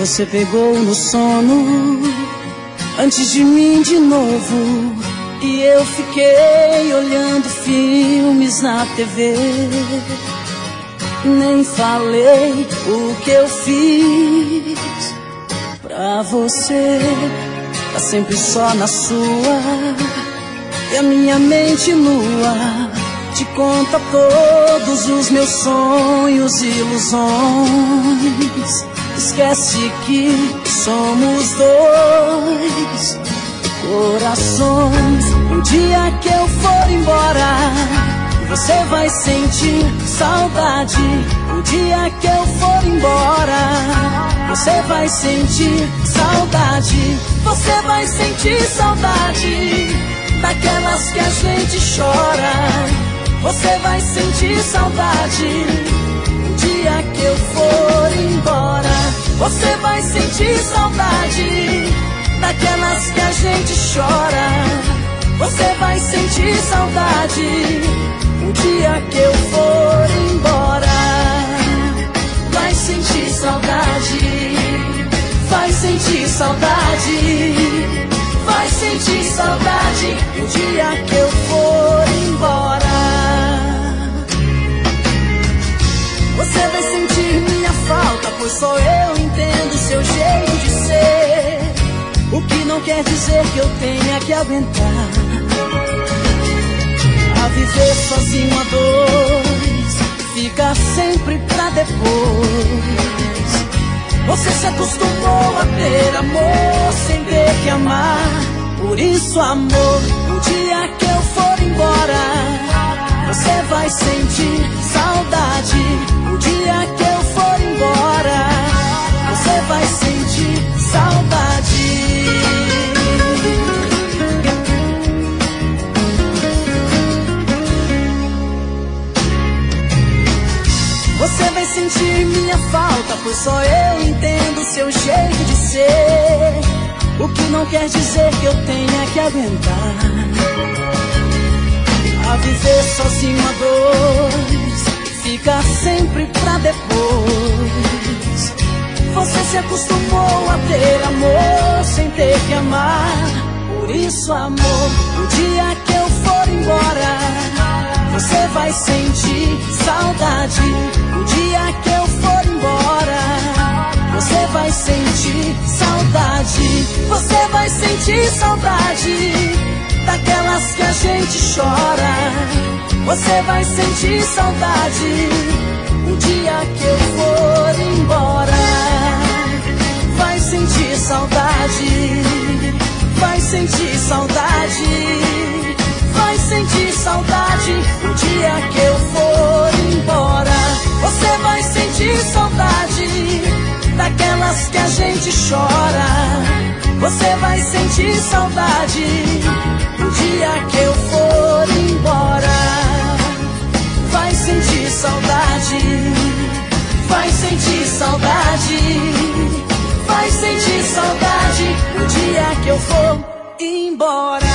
você pegou no sono antes de mim de novo, e eu fiquei olhando filmes na TV. Nem falei o que eu fiz pra você. Tá sempre só na sua, e a minha mente nua te conta todos os meus sonhos e ilusões. Esquece que somos dois corações. O dia que eu for embora, você vai sentir saudade. O dia que eu for embora, você vai sentir saudade. Você vai sentir saudade daquelas que a gente chora. Você vai sentir saudade o dia que eu for embora. Você vai sentir saudade daquelas que a gente chora. Você vai sentir saudade o dia que eu for embora. Vai sentir saudade, vai sentir saudade, vai sentir saudade o dia que eu for embora. Você vai sentir minha falta, pois só eu entendo seu jeito de ser. O que não quer dizer que eu tenha que aguentar a viver sozinho a dois, fica sempre pra depois. Você se acostumou a ter amor sem ter que amar. Por isso, amor, o dia que eu for embora, você vai sentir saudade. O dia que eu for embora, você vai sentir saudade. Você vai sentir minha falta, pois só eu entendo seu jeito de ser. O que não quer dizer que eu tenha que aguentar a viver sozinho a dois, fica sempre pra depois. Você se acostumou a ter amor sem ter que amar. Por isso, amor, o dia que eu for embora, você vai sentir saudade. O dia que eu for embora, você vai sentir saudade. Você vai sentir saudade daquelas que a gente chora. Você vai sentir saudade o dia que eu for embora. Vai sentir saudade, vai sentir saudade, vai sentir saudade o dia que eu for embora. Você vai sentir saudade daquelas que a gente chora. Você vai sentir saudade o dia que eu for embora. Vai sentir saudade, vai sentir saudade, vai sentir saudade o dia que eu for embora.